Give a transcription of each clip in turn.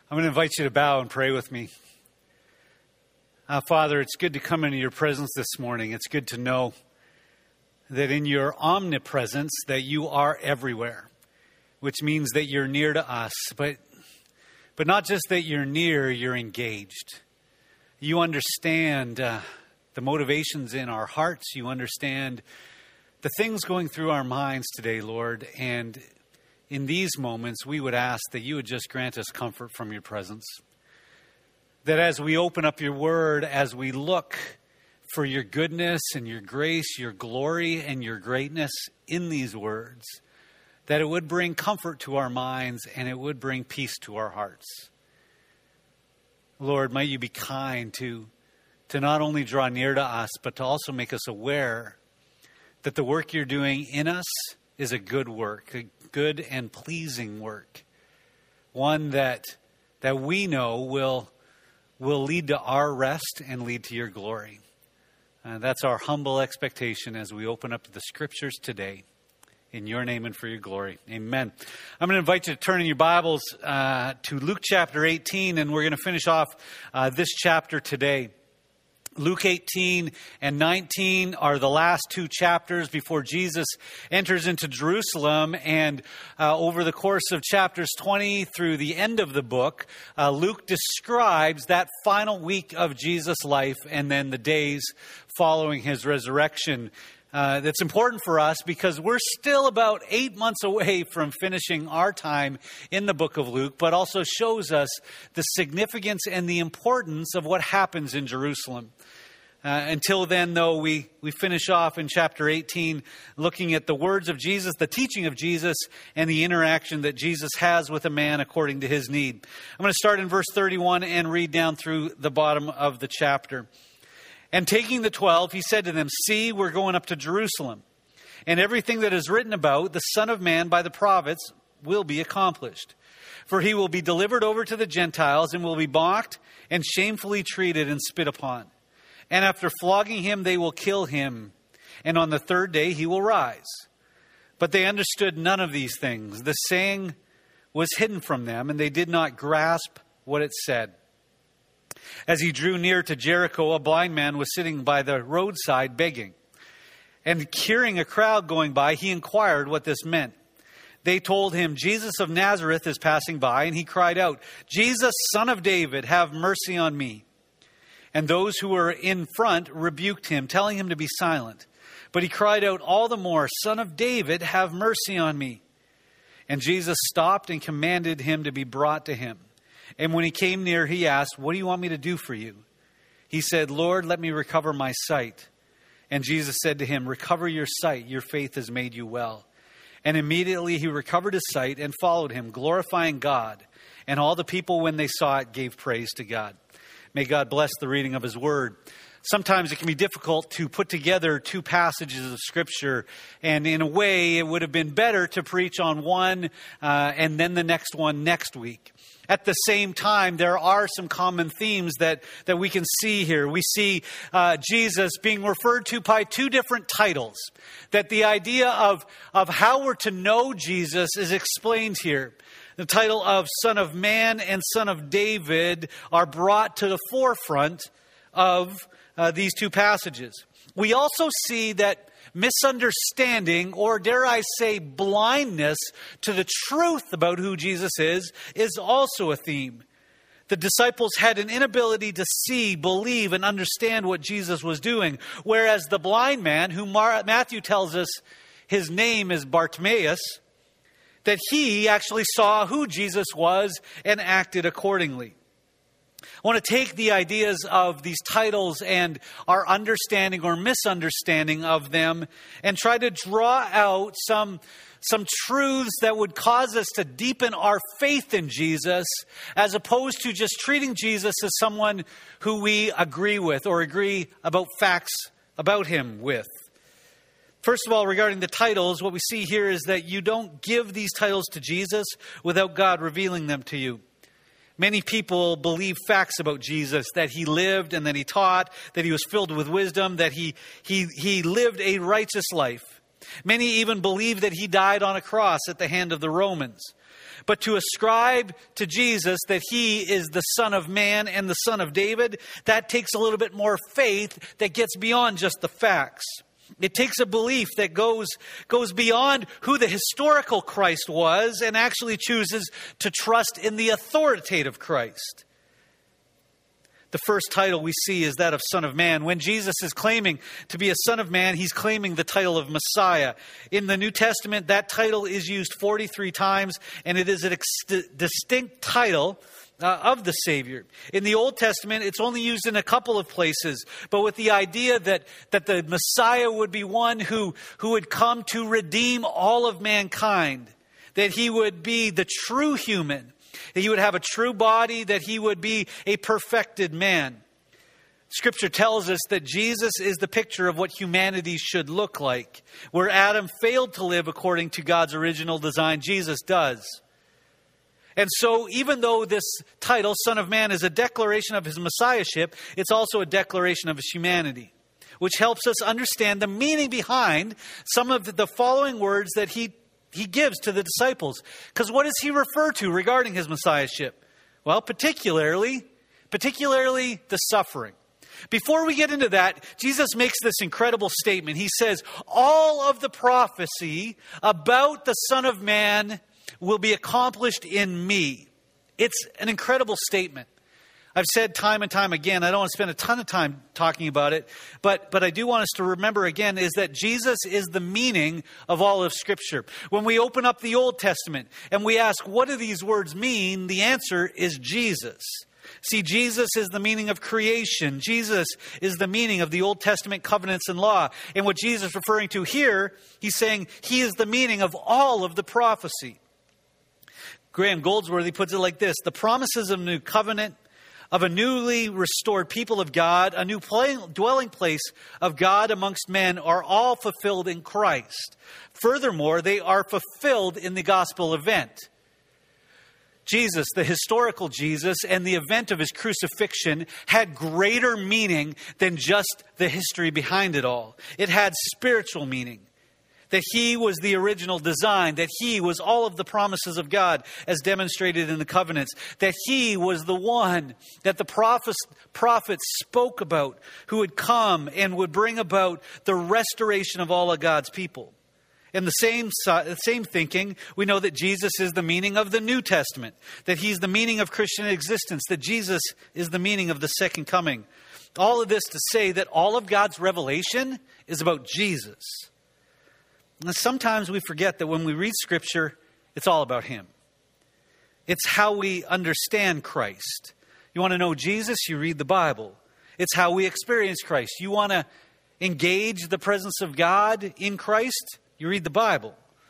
I'm going to invite you to bow and pray with me. Father, it's good to come into your presence this morning. It's good to know that in your omnipresence that you are everywhere, which means that you're near to us. But not just that you're near, you're engaged. You understand the motivations in our hearts. You understand the things going through our minds today, Lord. And in these moments, we would ask that you would just grant us comfort from your presence. That as we open up your word, as we look for your goodness and your grace, your glory and your greatness in these words, that it would bring comfort to our minds and it would bring peace to our hearts. Lord, might you be kind to not only draw near to us, but to also make us aware that the work you're doing in us is a good work, a good and pleasing work. One that we know will lead to our rest and lead to your glory. That's our humble expectation as we open up the scriptures today. In your name and for your glory. Amen. I'm going to invite you to turn in your Bibles to Luke chapter 18, and we're going to finish off this chapter today. Luke 18 and 19 are the last two chapters before Jesus enters into Jerusalem. And over the course of chapters 20 through the end of the book, Luke describes that final week of Jesus' life and then the days following his resurrection. That's important for us because we're still about 8 months away from finishing our time in the book of Luke, but also shows us the significance and the importance of what happens in Jerusalem. Until then, though, we finish off in chapter 18 looking at the words of Jesus, the teaching of Jesus, and the interaction that Jesus has with a man according to his need. I'm going to start in verse 31 and read down through the bottom of the chapter. And taking the 12, he said to them, "See, we're going up to Jerusalem, and everything that is written about the Son of Man by the prophets will be accomplished. For he will be delivered over to the Gentiles and will be mocked and shamefully treated and spit upon. And after flogging him, they will kill him, and on the third day he will rise." But they understood none of these things. The saying was hidden from them, and they did not grasp what it said. As he drew near to Jericho, a blind man was sitting by the roadside begging. And hearing a crowd going by, he inquired what this meant. They told him, "Jesus of Nazareth is passing by," and he cried out, "Jesus, Son of David, have mercy on me." And those who were in front rebuked him, telling him to be silent. But he cried out all the more, "Son of David, have mercy on me." And Jesus stopped and commanded him to be brought to him. And when he came near, he asked, "What do you want me to do for you?" He said, "Lord, let me recover my sight." And Jesus said to him, "Recover your sight, your faith has made you well." And immediately he recovered his sight and followed him, glorifying God. And all the people, when they saw it, gave praise to God. May God bless the reading of his word. Sometimes it can be difficult to put together two passages of Scripture. And in a way, it would have been better to preach on one and then the next one next week. At the same time, there are some common themes that we can see here. We see Jesus being referred to by two different titles. That the idea of how we're to know Jesus is explained here. The title of Son of Man and Son of David are brought to the forefront of these two passages. We also see that misunderstanding, or dare I say blindness to the truth about who Jesus is also a theme. The disciples had an inability to see, believe, and understand what Jesus was doing, whereas the blind man, who Matthew tells us his name is Bartimaeus, that he actually saw who Jesus was and acted accordingly. I want to take the ideas of these titles and our understanding or misunderstanding of them and try to draw out some truths that would cause us to deepen our faith in Jesus, as opposed to just treating Jesus as someone who we agree with or agree about facts about him with. First of all, regarding the titles, what we see here is that you don't give these titles to Jesus without God revealing them to you. Many people believe facts about Jesus, that he lived and that he taught, that he was filled with wisdom, that he lived a righteous life. Many even believe that he died on a cross at the hand of the Romans. But to ascribe to Jesus that he is the Son of Man and the Son of David, that takes a little bit more faith that gets beyond just the facts. It takes a belief that goes beyond who the historical Christ was and actually chooses to trust in the authoritative Christ. The first title we see is that of Son of Man. When Jesus is claiming to be a Son of Man, he's claiming the title of Messiah. In the New Testament, that title is used 43 times, and it is a distinct title of the Savior. In the Old Testament, it's only used in a couple of places, but with the idea that the Messiah would be one who would come to redeem all of mankind, that he would be the true human, that he would have a true body, that he would be a perfected man. Scripture tells us that Jesus is the picture of what humanity should look like. Where Adam failed to live according to God's original design, Jesus does. And so even though this title, Son of Man, is a declaration of his messiahship, it's also a declaration of his humanity, which helps us understand the meaning behind some of the following words that he gives to the disciples. Because what does he refer to regarding his messiahship? Well, particularly the suffering. Before we get into that, Jesus makes this incredible statement. He says, all of the prophecy about the Son of Man will be accomplished in me. It's an incredible statement. I've said time and time again, I don't want to spend a ton of time talking about it, but I do want us to remember again is that Jesus is the meaning of all of Scripture. When we open up the Old Testament and we ask, what do these words mean? The answer is Jesus. See, Jesus is the meaning of creation. Jesus is the meaning of the Old Testament covenants and law. And what Jesus is referring to here, he's saying he is the meaning of all of the prophecy. Graham Goldsworthy puts it like this: the promises of a new covenant, of a newly restored people of God, a new dwelling place of God amongst men, are all fulfilled in Christ. Furthermore, they are fulfilled in the gospel event. Jesus, the historical Jesus, and the event of his crucifixion had greater meaning than just the history behind it all. It had spiritual meaning. That he was the original design, that he was all of the promises of God as demonstrated in the covenants, that he was the one that the prophets spoke about, who would come and would bring about the restoration of all of God's people. In the same thinking, we know that Jesus is the meaning of the New Testament, that he's the meaning of Christian existence, that Jesus is the meaning of the second coming. All of this to say that all of God's revelation is about Jesus. And sometimes we forget that when we read Scripture, it's all about him. It's how we understand Christ. You want to know Jesus? You read the Bible. It's how we experience Christ. You want to engage the presence of God in Christ? You read the Bible.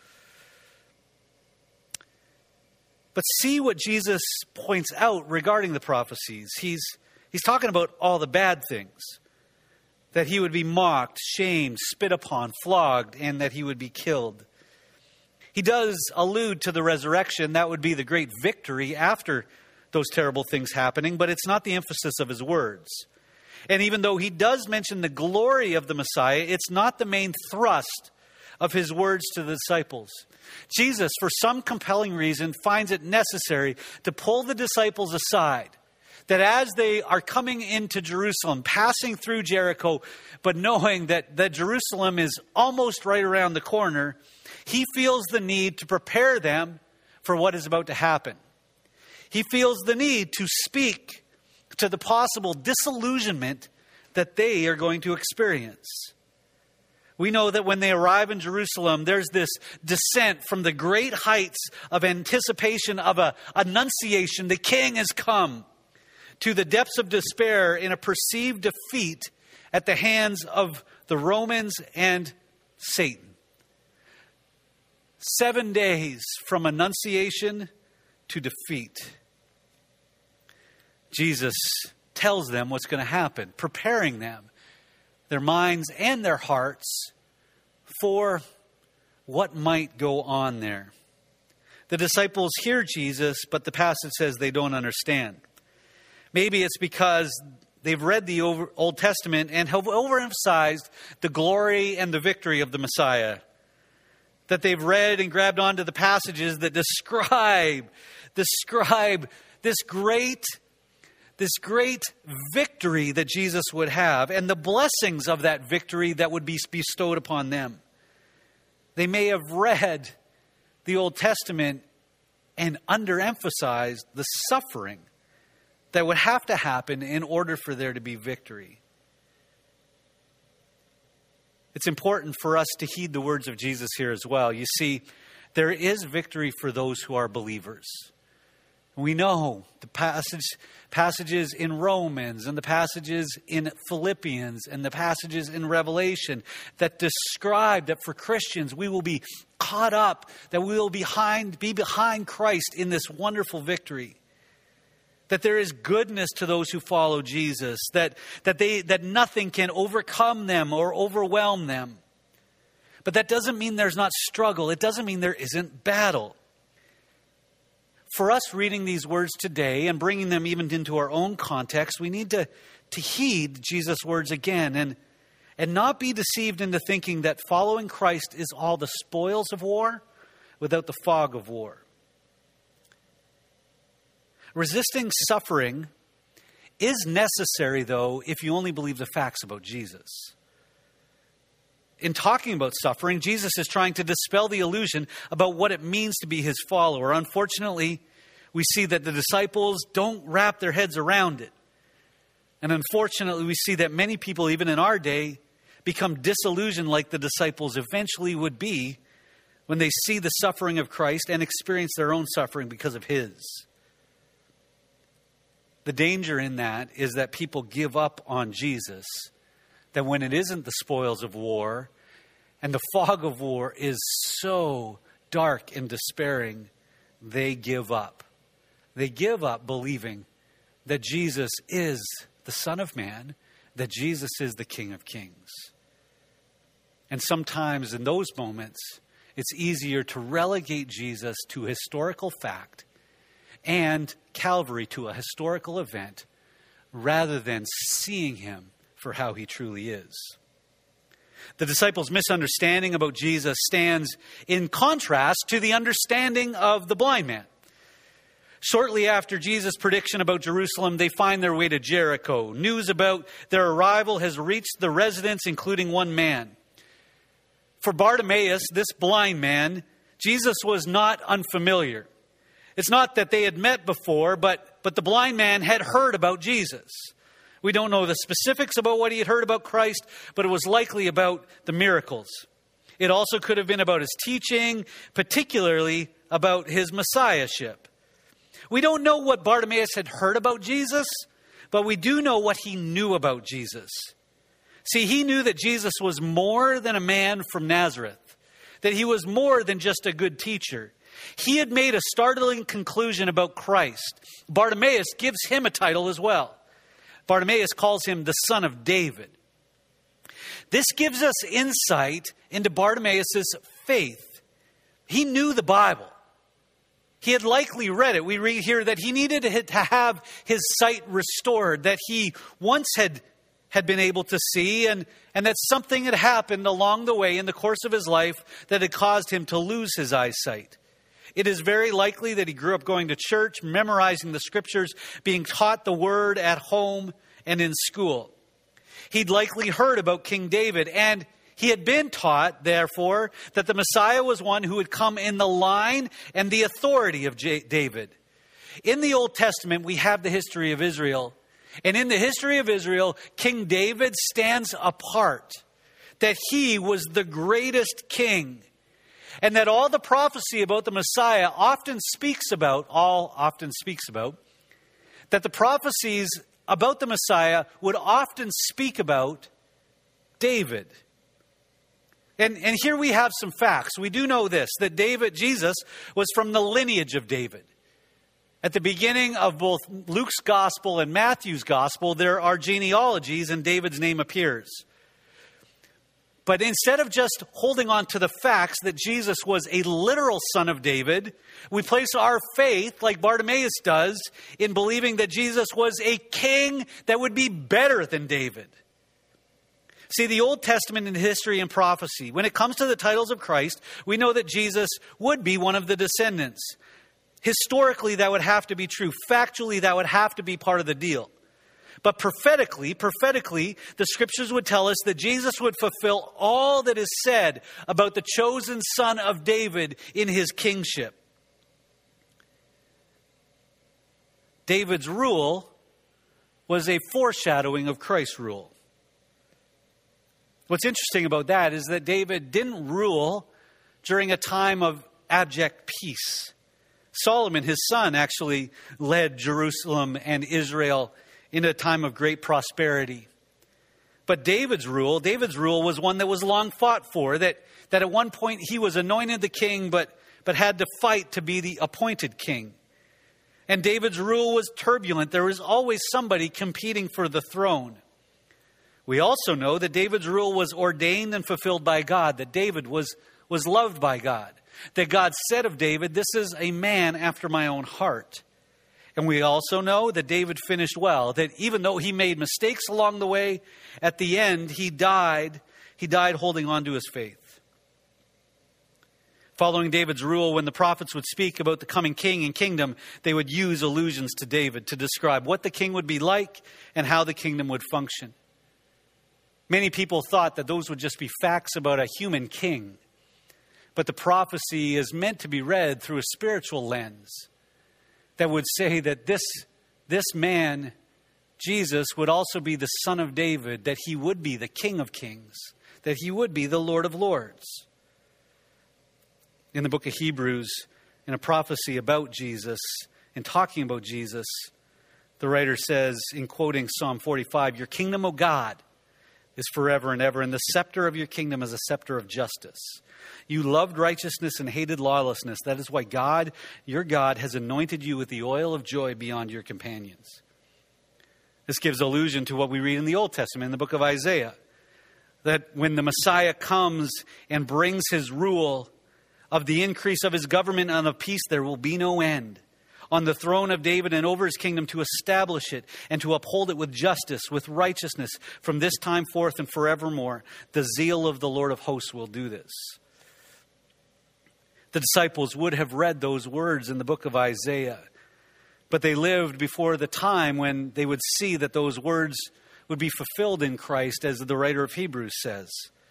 But see what Jesus points out regarding the prophecies. He's talking about all the bad things. That he would be mocked, shamed, spit upon, flogged, and that he would be killed. He does allude to the resurrection. That would be the great victory after those terrible things happening, but it's not the emphasis of his words. And even though he does mention the glory of the Messiah, it's not the main thrust of his words to the disciples. Jesus, for some compelling reason, finds it necessary to pull the disciples aside. That as they are coming into Jerusalem, passing through Jericho, but knowing that Jerusalem is almost right around the corner, he feels the need to prepare them for what is about to happen. He feels the need to speak to the possible disillusionment that they are going to experience. We know that when they arrive in Jerusalem, there's this descent from the great heights of anticipation of a annunciation. The king has come. To the depths of despair in a perceived defeat at the hands of the Romans and Satan. 7 days from annunciation to defeat. Jesus tells them what's going to happen, preparing them, their minds and their hearts, for what might go on there. The disciples hear Jesus, but the passage says they don't understand. Maybe it's because they've read the Old Testament and have overemphasized the glory and the victory of the Messiah. that they've read and grabbed onto the passages that describe this great victory that Jesus would have and the blessings of that victory that would be bestowed upon them. They may have read the Old Testament and underemphasized the suffering that would have to happen in order for there to be victory. It's important for us to heed the words of Jesus here as well. You see, there is victory for those who are believers. We know the passages in Romans and the passages in Philippians and the passages in Revelation that describe that for Christians we will be caught up, that we will be behind Christ in this wonderful victory. That there is goodness to those who follow Jesus, that nothing can overcome them or overwhelm them. But that doesn't mean there's not struggle. It doesn't mean there isn't battle. For us reading these words today and bringing them even into our own context, we need to heed Jesus' words again and not be deceived into thinking that following Christ is all the spoils of war without the fog of war. Resisting suffering is necessary, though, if you only believe the facts about Jesus. In talking about suffering, Jesus is trying to dispel the illusion about what it means to be his follower. Unfortunately, we see that the disciples don't wrap their heads around it. And unfortunately, we see that many people, even in our day, become disillusioned like the disciples eventually would be when they see the suffering of Christ and experience their own suffering because of his. The danger in that is that people give up on Jesus, that when it isn't the spoils of war and the fog of war is so dark and despairing, they give up. They give up believing that Jesus is the Son of Man, that Jesus is the King of Kings. And sometimes in those moments, it's easier to relegate Jesus to historical fact and Calvary to a historical event rather than seeing him for how he truly is. The disciples' misunderstanding about Jesus stands in contrast to the understanding of the blind man. Shortly after Jesus' prediction about Jerusalem, they find their way to Jericho. News about their arrival has reached the residents, including one man. For Bartimaeus, this blind man, Jesus was not unfamiliar. It's not that they had met before, but the blind man had heard about Jesus. We don't know the specifics about what he had heard about Christ, but it was likely about the miracles. It also could have been about his teaching, particularly about his messiahship. We don't know what Bartimaeus had heard about Jesus, but we do know what he knew about Jesus. See, he knew that Jesus was more than a man from Nazareth, that he was more than just a good teacher. He had made a startling conclusion about Christ. Bartimaeus gives him a title as well. Bartimaeus calls him the Son of David. This gives us insight into Bartimaeus' faith. He knew the Bible. He had likely read it. We read here that he needed to have his sight restored, that he once had been able to see, and that something had happened along the way in the course of his life that had caused him to lose his eyesight. It is very likely that he grew up going to church, memorizing the scriptures, being taught the word at home and in school. He'd likely heard about King David, and he had been taught, therefore, that the Messiah was one who would come in the line and the authority of David. In the Old Testament, we have the history of Israel. And in the history of Israel, King David stands apart, that he was the greatest king. And that all the prophecy about the Messiah often speaks about, that the prophecies about the Messiah would often speak about David. And here we have some facts. We do know this, that Jesus was from the lineage of David. At the beginning of both Luke's gospel and Matthew's gospel, there are genealogies and David's name appears. But instead of just holding on to the facts that Jesus was a literal son of David, we place our faith, like Bartimaeus does, in believing that Jesus was a king that would be better than David. See, the Old Testament in history and prophecy, when it comes to the titles of Christ, we know that Jesus would be one of the descendants. Historically, that would have to be true. Factually, that would have to be part of the deal. But prophetically, the scriptures would tell us that Jesus would fulfill all that is said about the chosen son of David in his kingship. David's rule was a foreshadowing of Christ's rule. What's interesting about that is that David didn't rule during a time of abject peace. Solomon, his son, actually led Jerusalem and Israel in a time of great prosperity. But David's rule was one that was long fought for, that at one point he was anointed the king, but had to fight to be the appointed king. And David's rule was turbulent. There was always somebody competing for the throne. We also know that David's rule was ordained and fulfilled by God, that David was loved by God, that God said of David, "This is a man after my own heart." And we also know that David finished well, that even though he made mistakes along the way, at the end he died holding on to his faith. Following David's rule, when the prophets would speak about the coming king and kingdom, they would use allusions to David to describe what the king would be like and how the kingdom would function. Many people thought that those would just be facts about a human king. But the prophecy is meant to be read through a spiritual lens that would say that this man, Jesus, would also be the son of David, that he would be the King of Kings, that he would be the Lord of Lords. In the book of Hebrews, in a prophecy about Jesus, and talking about Jesus, the writer says, in quoting Psalm 45, "Your kingdom, O God, is forever and ever, and the scepter of your kingdom is a scepter of justice. You loved righteousness and hated lawlessness. That is why God, your God, has anointed you with the oil of joy beyond your companions." This gives allusion to what we read in the Old Testament, in the book of Isaiah, that when the Messiah comes and brings his rule of the increase of his government and of peace, there will be no end. On the throne of David and over his kingdom, to establish it and to uphold it with justice, with righteousness from this time forth and forevermore. The zeal of the Lord of hosts will do this. The disciples would have read those words in the book of Isaiah, but they lived before the time when they would see that those words would be fulfilled in Christ, as the writer of Hebrews says.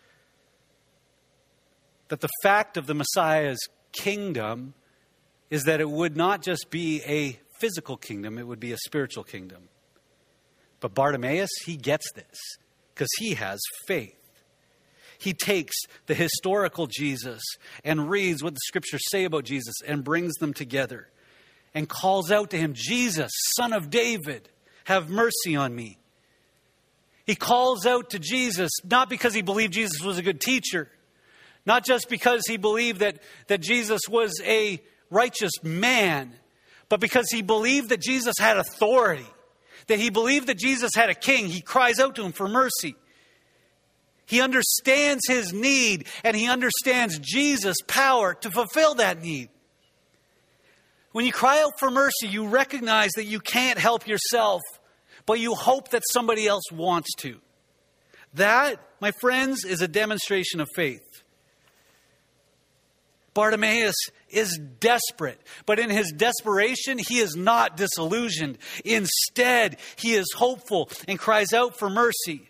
That the fact of the Messiah's kingdom is that it would not just be a physical kingdom, it would be a spiritual kingdom. But Bartimaeus, he gets this because he has faith. He takes the historical Jesus and reads what the scriptures say about Jesus and brings them together and calls out to him, "Jesus, Son of David, have mercy on me." He calls out to Jesus not because he believed Jesus was a good teacher, not just because he believed that Jesus was a righteous man, but because he believed that Jesus had authority, that he believed that Jesus had a king. He cries out to him for mercy. He understands his need, and he understands Jesus' power to fulfill that need. When you cry out for mercy, you recognize that you can't help yourself, but you hope that somebody else wants to. That, my friends, is a demonstration of faith. Bartimaeus is desperate, but in his desperation, he is not disillusioned. Instead, he is hopeful and cries out for mercy.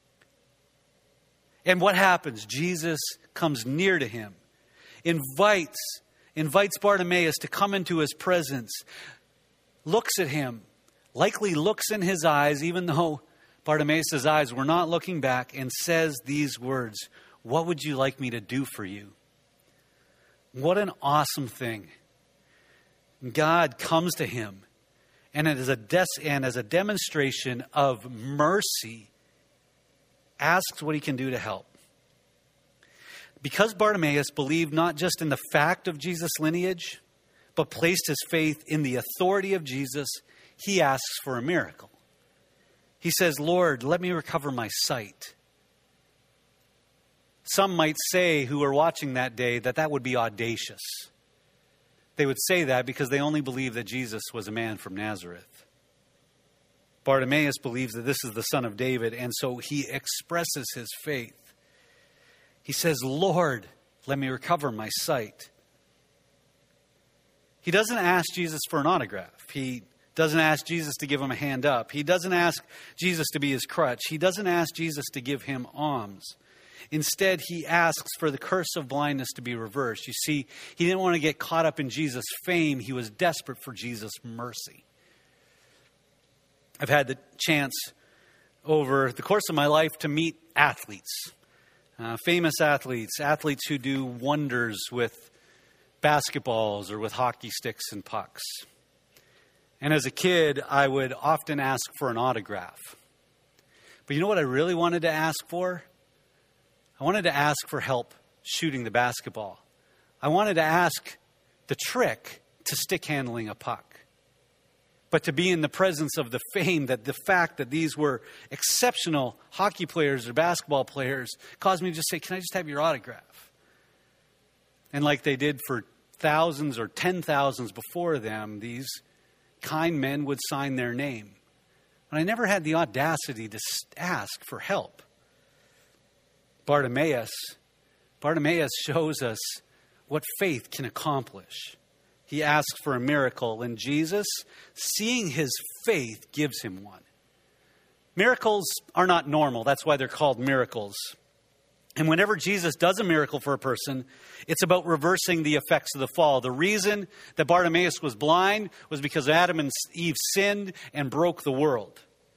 And what happens? Jesus comes near to him, invites Bartimaeus to come into his presence, looks at him, likely looks in his eyes, even though Bartimaeus' eyes were not looking back, and says these words, "What would you like me to do for you?" What an awesome thing. God comes to him and as a demonstration of mercy, asks what he can do to help. Because Bartimaeus believed not just in the fact of Jesus' lineage, but placed his faith in the authority of Jesus, he asks for a miracle. He says, "Lord, let me recover my sight." Some might say, who are watching that day, that would be audacious. They would say that because they only believe that Jesus was a man from Nazareth. Bartimaeus believes that this is the Son of David, and so he expresses his faith. He says, "Lord, let me recover my sight." He doesn't ask Jesus for an autograph. He doesn't ask Jesus to give him a hand up. He doesn't ask Jesus to be his crutch. He doesn't ask Jesus to give him alms. Instead, he asks for the curse of blindness to be reversed. You see, he didn't want to get caught up in Jesus' fame. He was desperate for Jesus' mercy. I've had the chance over the course of my life to meet athletes, famous athletes who do wonders with basketballs or with hockey sticks and pucks. And as a kid, I would often ask for an autograph. But you know what I really wanted to ask for? I wanted to ask for help shooting the basketball. I wanted to ask the trick to stick handling a puck. But to be in the presence of the fame, that the fact that these were exceptional hockey players or basketball players caused me to just say, "Can I just have your autograph?" And like they did for thousands or 10,000s before them, these kind men would sign their name. But I never had the audacity to ask for help. Bartimaeus shows us what faith can accomplish. He asks for a miracle, and Jesus, seeing his faith, gives him one. Miracles are not normal. That's why they're called miracles. And whenever Jesus does a miracle for a person, it's about reversing the effects of the fall. The reason that Bartimaeus was blind was because Adam and Eve sinned and broke the world.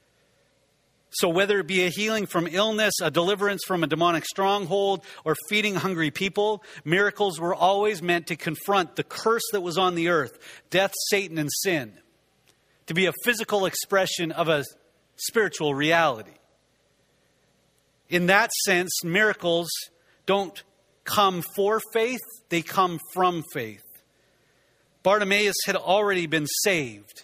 So whether it be a healing from illness, a deliverance from a demonic stronghold, or feeding hungry people, miracles were always meant to confront the curse that was on the earth, death, Satan, and sin, to be a physical expression of a spiritual reality. In that sense, miracles don't come for faith, they come from faith. Bartimaeus had already been saved.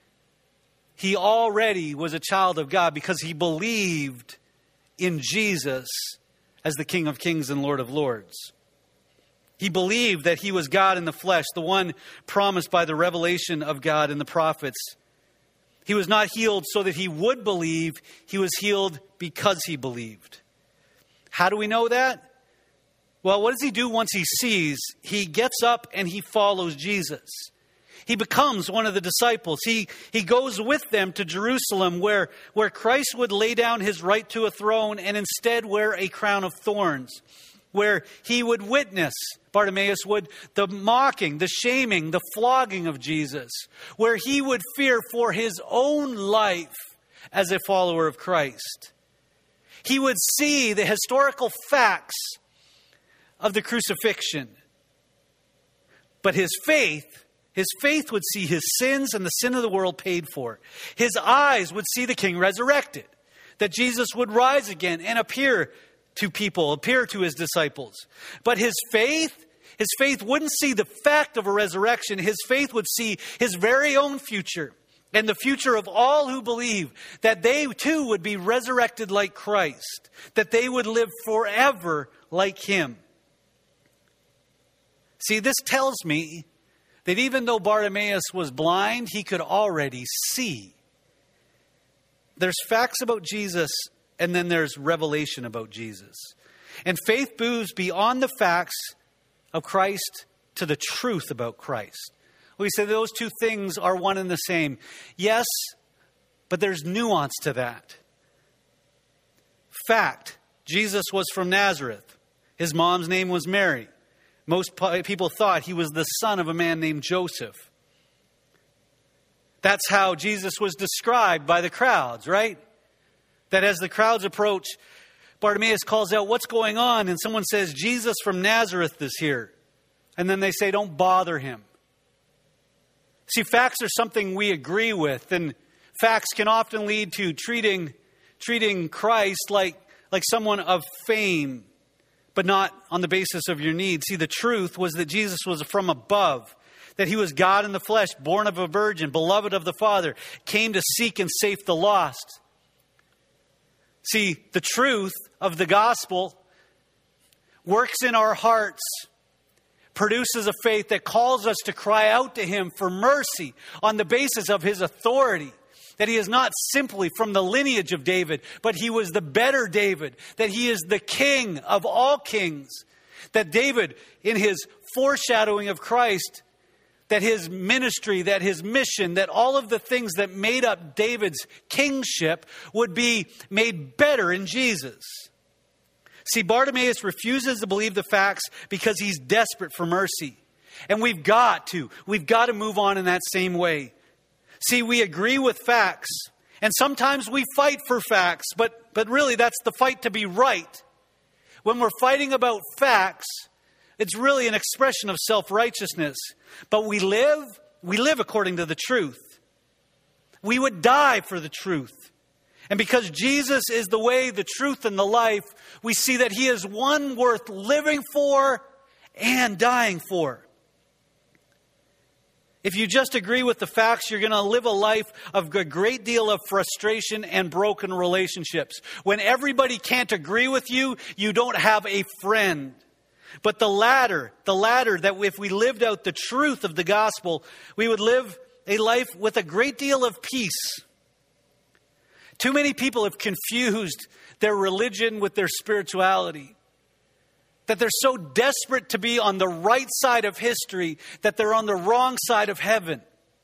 He already was a child of God because he believed in Jesus as the King of Kings and Lord of Lords. He believed that he was God in the flesh, the one promised by the revelation of God and the prophets. He was not healed so that he would believe. He was healed because he believed. How do we know that? Well, what does he do once he sees? He gets up and he follows Jesus. He becomes one of the disciples. He goes with them to Jerusalem where Christ would lay down his right to a throne and instead wear a crown of thorns. Where he would witness, Bartimaeus would, the mocking, the shaming, the flogging of Jesus. Where he would fear for his own life as a follower of Christ. He would see the historical facts of the crucifixion. But his faith would see his sins and the sin of the world paid for. His eyes would see the King resurrected. That Jesus would rise again and appear to people, appear to his disciples. But his faith wouldn't see the fact of a resurrection. His faith would see his very own future and the future of all who believe that they too would be resurrected like Christ, that they would live forever like him. See, this tells me that even though Bartimaeus was blind, he could already see. There's facts about Jesus, and then there's revelation about Jesus. And faith moves beyond the facts of Christ to the truth about Christ. We say those two things are one and the same. Yes, but there's nuance to that. Fact, Jesus was from Nazareth. His mom's name was Mary. Most people thought he was the son of a man named Joseph. That's how Jesus was described by the crowds, right? That as the crowds approach, Bartimaeus calls out, "What's going on?" And someone says, "Jesus from Nazareth is here." And then they say, "Don't bother him." See, facts are something we agree with, and facts can often lead to treating Christ like someone of fame, but not on the basis of your needs. See, the truth was that Jesus was from above, that he was God in the flesh, born of a virgin, beloved of the Father, came to seek and save the lost. See, the truth of the gospel works in our hearts, produces a faith that calls us to cry out to him for mercy on the basis of his authority. that he is not simply from the lineage of David, but he was the better David, that he is the king of all kings, that David, in his foreshadowing of Christ, that his ministry, that his mission, that all of the things that made up David's kingship would be made better in Jesus. See, Bartimaeus refuses to believe the facts because he's desperate for mercy. And we've got to move on in that same way. See, we agree with facts, and sometimes we fight for facts, but really that's the fight to be right. When we're fighting about facts, it's really an expression of self-righteousness. But we live according to the truth. We would die for the truth. And because Jesus is the way, the truth, and the life, we see that he is one worth living for and dying for. If you just agree with the facts, you're going to live a life of a great deal of frustration and broken relationships. When everybody can't agree with you, you don't have a friend. But the latter, that if we lived out the truth of the gospel, we would live a life with a great deal of peace. Too many people have confused their religion with their spirituality. That they're so desperate to be on the right side of history that they're on the wrong side of heaven.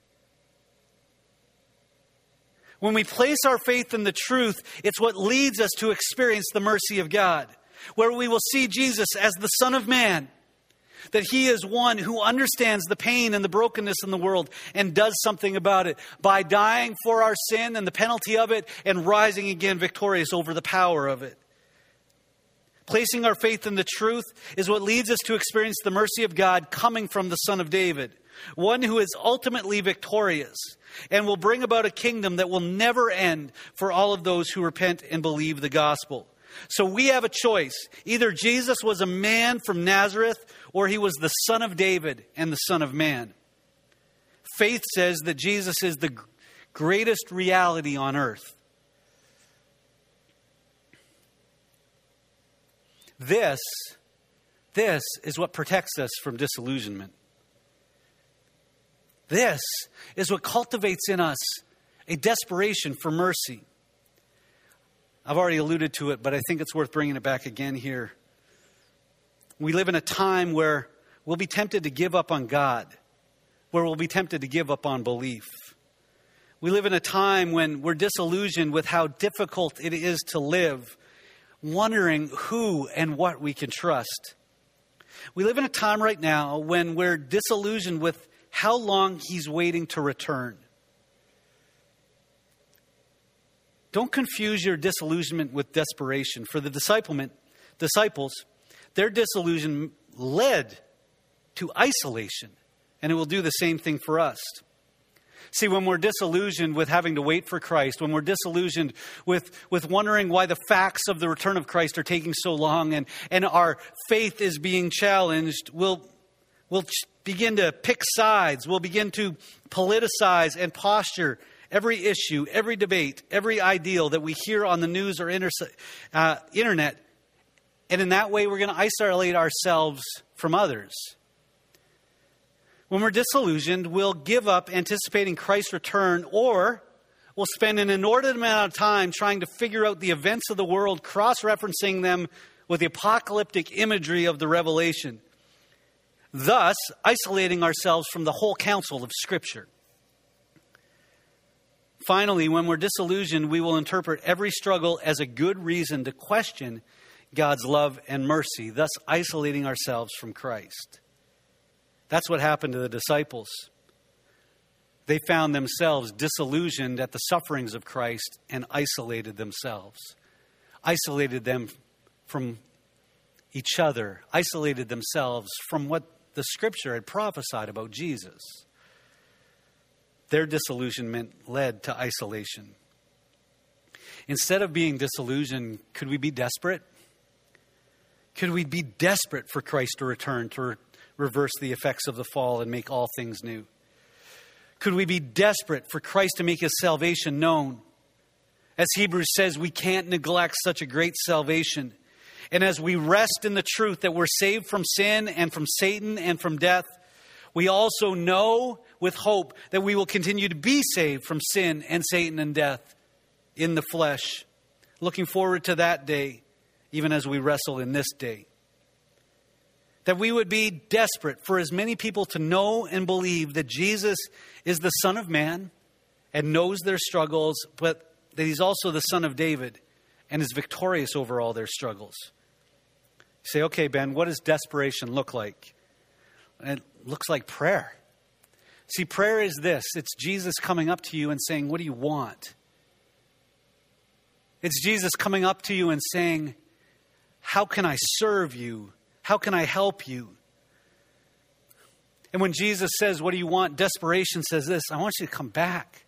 When we place our faith in the truth, it's what leads us to experience the mercy of God, where we will see Jesus as the Son of Man, that he is one who understands the pain and the brokenness in the world and does something about it by dying for our sin and the penalty of it and rising again victorious over the power of it. Placing our faith in the truth is what leads us to experience the mercy of God coming from the Son of David, one who is ultimately victorious and will bring about a kingdom that will never end for all of those who repent and believe the gospel. So we have a choice. Either Jesus was a man from Nazareth or he was the Son of David and the Son of Man. Faith says that Jesus is the greatest reality on earth. This is what protects us from disillusionment. This is what cultivates in us a desperation for mercy. I've already alluded to it, but I think it's worth bringing it back again here. We live in a time where we'll be tempted to give up on God, where we'll be tempted to give up on belief. We live in a time when we're disillusioned with how difficult it is to live, wondering who and what we can trust. We live in a time right now when we're disillusioned with how long he's waiting to return. Don't confuse your disillusionment with desperation. For the disciples, their disillusion led to isolation, and it will do the same thing for us. See, when we're disillusioned with having to wait for Christ, when we're disillusioned with wondering why the facts of the return of Christ are taking so long and our faith is being challenged, we'll begin to pick sides. We'll begin to politicize and posture every issue, every debate, every ideal that we hear on the news or internet. And in that way, we're going to isolate ourselves from others. When we're disillusioned, we'll give up anticipating Christ's return, or we'll spend an inordinate amount of time trying to figure out the events of the world, cross-referencing them with the apocalyptic imagery of the Revelation, thus isolating ourselves from the whole counsel of Scripture. Finally, when we're disillusioned, we will interpret every struggle as a good reason to question God's love and mercy, thus isolating ourselves from Christ. That's what happened to the disciples. They found themselves disillusioned at the sufferings of Christ and isolated themselves. Isolated them from each other. Isolated themselves from what the Scripture had prophesied about Jesus. Their disillusionment led to isolation. Instead of being disillusioned, could we be desperate? Could we be desperate for Christ to return, to reverse the effects of the fall and make all things new? Could we be desperate for Christ to make his salvation known? As Hebrews says, we can't neglect such a great salvation. And as we rest in the truth that we're saved from sin and from Satan and from death, we also know with hope that we will continue to be saved from sin and Satan and death in the flesh. Looking forward to that day, even as we wrestle in this day. That we would be desperate for as many people to know and believe that Jesus is the Son of Man and knows their struggles, but that He's also the Son of David and is victorious over all their struggles. You say, okay, Ben, what does desperation look like? And it looks like prayer. See, prayer is this. It's Jesus coming up to you and saying, what do you want? It's Jesus coming up to you and saying, how can I serve you? How can I help you? And when Jesus says, what do you want? Desperation says this, I want you to come back.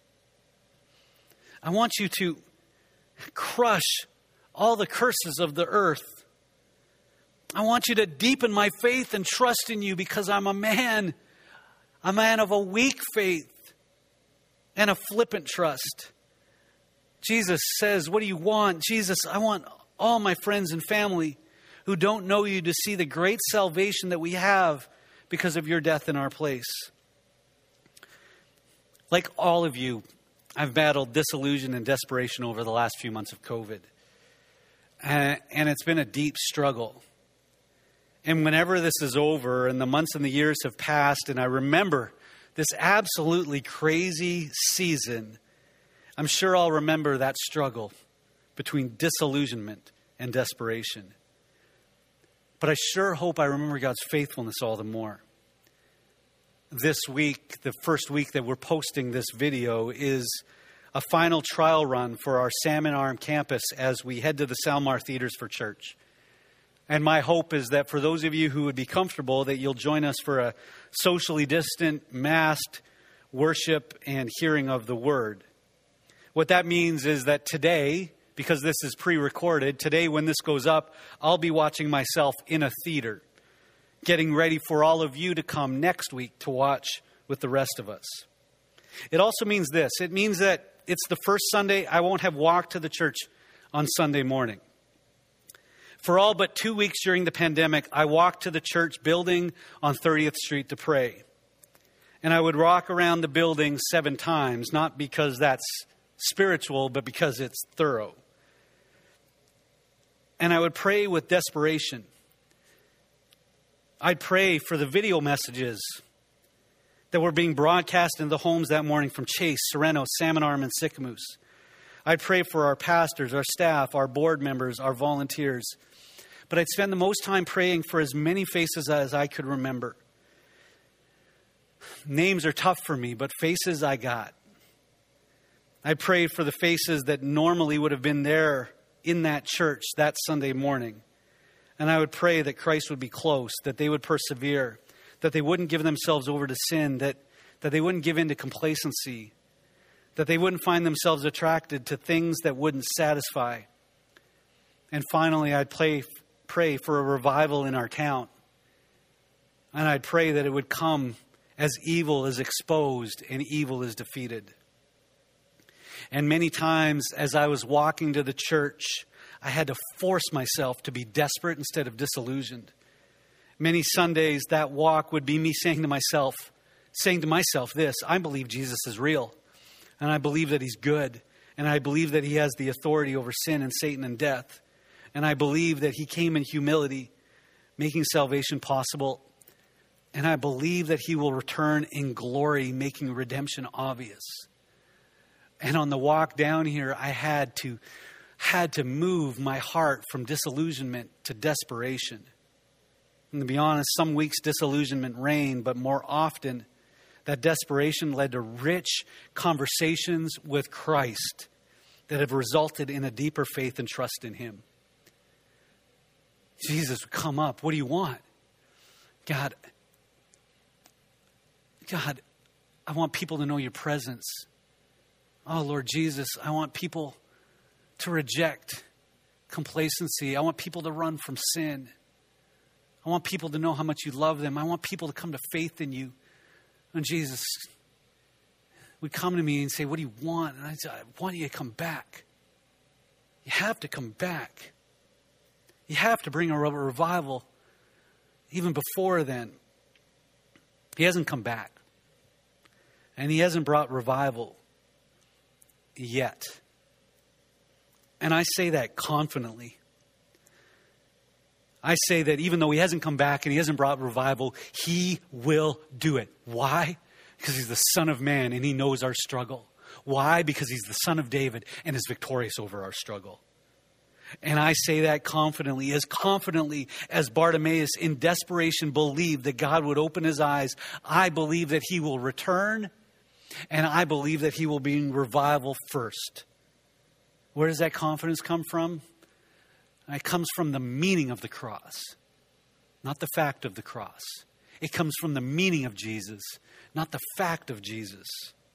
I want you to crush all the curses of the earth. I want you to deepen my faith and trust in you because I'm a man of a weak faith and a flippant trust. Jesus says, what do you want? Jesus, I want all my friends and family who don't know you to see the great salvation that we have because of your death in our place. Like all of you, I've battled disillusion and desperation over the last few months of COVID. And it's been a deep struggle. And whenever this is over and the months and the years have passed and I remember this absolutely crazy season, I'm sure I'll remember that struggle between disillusionment and desperation. But I sure hope I remember God's faithfulness all the more. This week, the first week that we're posting this video, is a final trial run for our Salmon Arm campus as we head to the Salmar Theaters for church. And my hope is that for those of you who would be comfortable, that you'll join us for a socially distant, masked worship and hearing of the Word. What that means is that today, because this is pre-recorded, today when this goes up, I'll be watching myself in a theater, getting ready for all of you to come next week to watch with the rest of us. It also means this. It means that it's the first Sunday I won't have walked to the church on Sunday morning. For all but 2 weeks during the pandemic, I walked to the church building on 30th Street to pray. And I would walk around the building 7 times, not because that's spiritual, but because it's thorough. And I would pray with desperation. I'd pray for the video messages that were being broadcast in the homes that morning from Chase, Sereno, Salmon Arm, and Sycamoose. I'd pray for our pastors, our staff, our board members, our volunteers. But I'd spend the most time praying for as many faces as I could remember. Names are tough for me, but faces I got. I prayed for the faces that normally would have been there in that church that Sunday morning. And I would pray that Christ would be close, that they would persevere, that they wouldn't give themselves over to sin, that they wouldn't give in to complacency, that they wouldn't find themselves attracted to things that wouldn't satisfy. And finally, I'd pray for a revival in our town. And I'd pray that it would come as evil is exposed and evil is defeated. And many times as I was walking to the church, I had to force myself to be desperate instead of disillusioned. Many Sundays, that walk would be me saying to myself this, I believe Jesus is real. And I believe that He's good. And I believe that He has the authority over sin and Satan and death. And I believe that He came in humility, making salvation possible. And I believe that He will return in glory, making redemption obvious. And on the walk down here, I had to move my heart from disillusionment to desperation. And to be honest, some weeks disillusionment reigned, but more often that desperation led to rich conversations with Christ that have resulted in a deeper faith and trust in Him. Jesus would come up. What do you want? God, I want people to know your presence. Oh, Lord Jesus, I want people to reject complacency. I want people to run from sin. I want people to know how much you love them. I want people to come to faith in you. And Jesus would come to me and say, what do you want? And I'd say, I want you to come back. You have to come back. You have to bring a revival even before then. He hasn't come back. And he hasn't brought revival yet. And I say that confidently. I say that even though he hasn't come back and he hasn't brought revival, he will do it. Why? Because he's the Son of Man and he knows our struggle. Why? Because he's the Son of David and is victorious over our struggle. And I say that confidently as Bartimaeus in desperation believed that God would open his eyes. I believe that he will return, and I believe that he will bring revival first. Where does that confidence come from? It comes from the meaning of the cross, not the fact of the cross. It comes from the meaning of Jesus, not the fact of Jesus.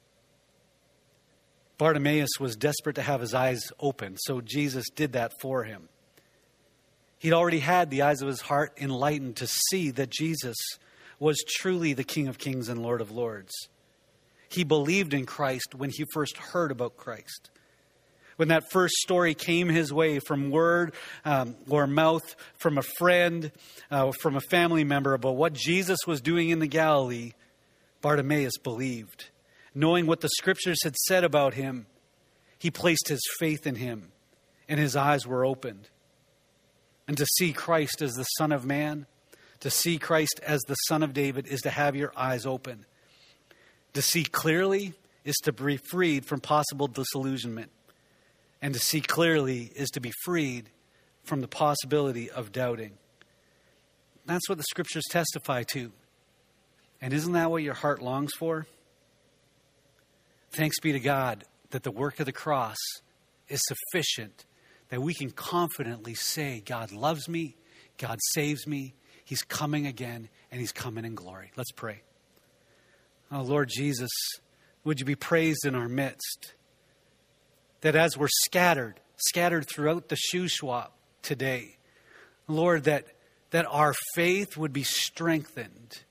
Bartimaeus was desperate to have his eyes open, so Jesus did that for him. He'd already had the eyes of his heart enlightened to see that Jesus was truly the King of Kings and Lord of Lords. He believed in Christ when he first heard about Christ. When that first story came his way from word or mouth, from a friend, from a family member about what Jesus was doing in the Galilee, Bartimaeus believed. Knowing what the scriptures had said about him, he placed his faith in him, and his eyes were opened. And to see Christ as the Son of Man, to see Christ as the Son of David, is to have your eyes open. To see clearly is to be freed from possible disillusionment. And to see clearly is to be freed from the possibility of doubting. That's what the scriptures testify to. And isn't that what your heart longs for? Thanks be to God that the work of the cross is sufficient, that we can confidently say, God loves me, God saves me, he's coming again, and he's coming in glory. Let's pray. Oh, Lord Jesus, would you be praised in our midst, that as we're scattered throughout the Shuswap today, Lord, that our faith would be strengthened,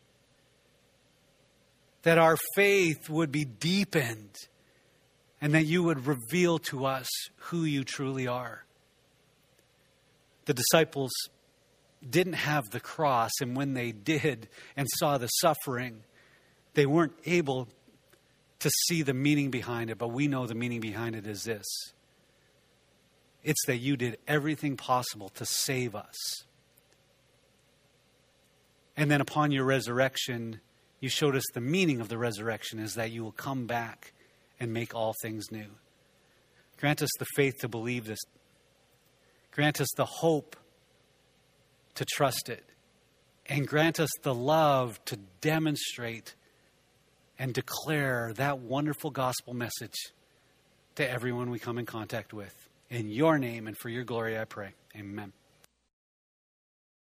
that our faith would be deepened, and that you would reveal to us who you truly are. The disciples didn't have the cross, and when they did and saw the suffering, they weren't able to see the meaning behind it, but we know the meaning behind it is this. It's that you did everything possible to save us. And then upon your resurrection, you showed us the meaning of the resurrection is that you will come back and make all things new. Grant us the faith to believe this. Grant us the hope to trust it. And grant us the love to demonstrate and declare that wonderful gospel message to everyone we come in contact with. In your name and for your glory, I pray. Amen.